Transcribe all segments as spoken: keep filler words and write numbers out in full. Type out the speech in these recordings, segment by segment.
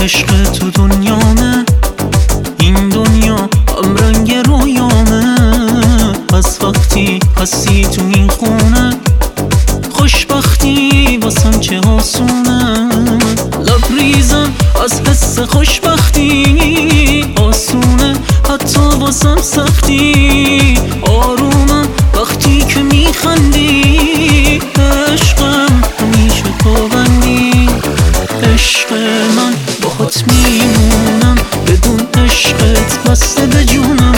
عشق تو دنیامه، این دنیا هم رنگ رویامه. از وقتی هستی تو این خونه، خوشبختی واسم چه آسونه. لبریزم از حس خوشبختی، آسونه حتی واسم سختی. آرومم وقتی که میخندی، عشقم همیشه پابندی. عشق من باهات میمونم، بدون عشقت بسته به جونم.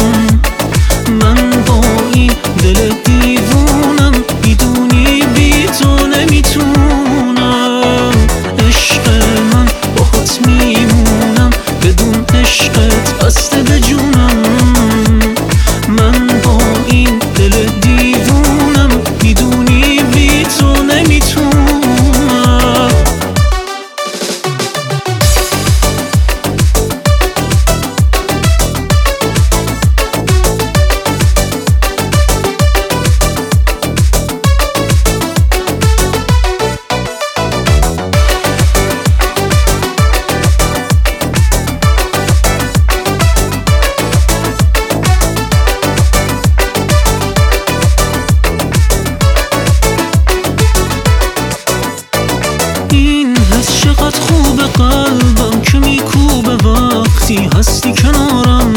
من با این دل دیوونم، میدونی بی تو نمیتونم. عشق من باهات میمونم، بدون عشقت بسته به جونم. من با این دل دیوونم، میدونی بی تو نمیتونم. این حس چقدر خوبه، قلبم که میکوبه وقتی هستی کنارم.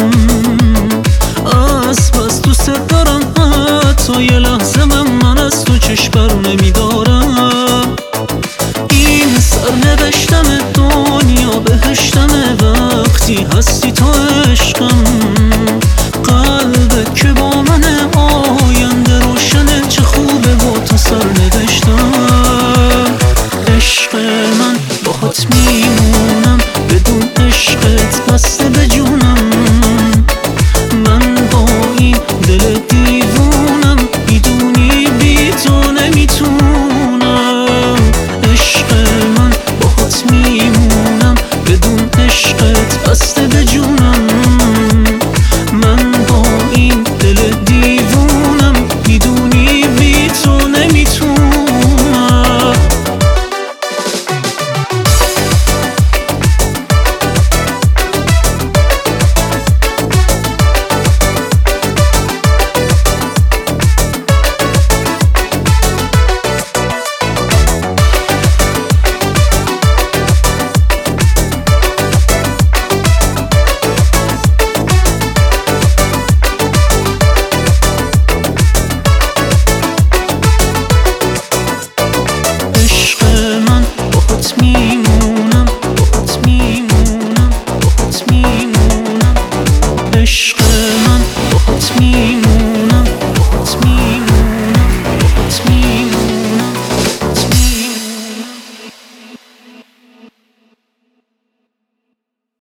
از بس دوست دارم، حتی یه لحظه من, من از تو چشم برو نمیدارم. این سرنوشتم دنیا بهشتمه، وقتی هستی تو عشقم. قلبت که با منه، آینده روشنه، چه خوبه با تو سرنوشتم. عشق من باهات میمونم، بدون عشقت بسته به جونم. من با این دل دیوونم، میدونی بی تو نمیتونم. عشق من باهات میمونم، بدون عشقت بسته به جونم. من با این دل دیوونم، میدونی بی تو نمیتونم. میمونم باهات میمونم باهات میمونم. عشق من باهات میمونم.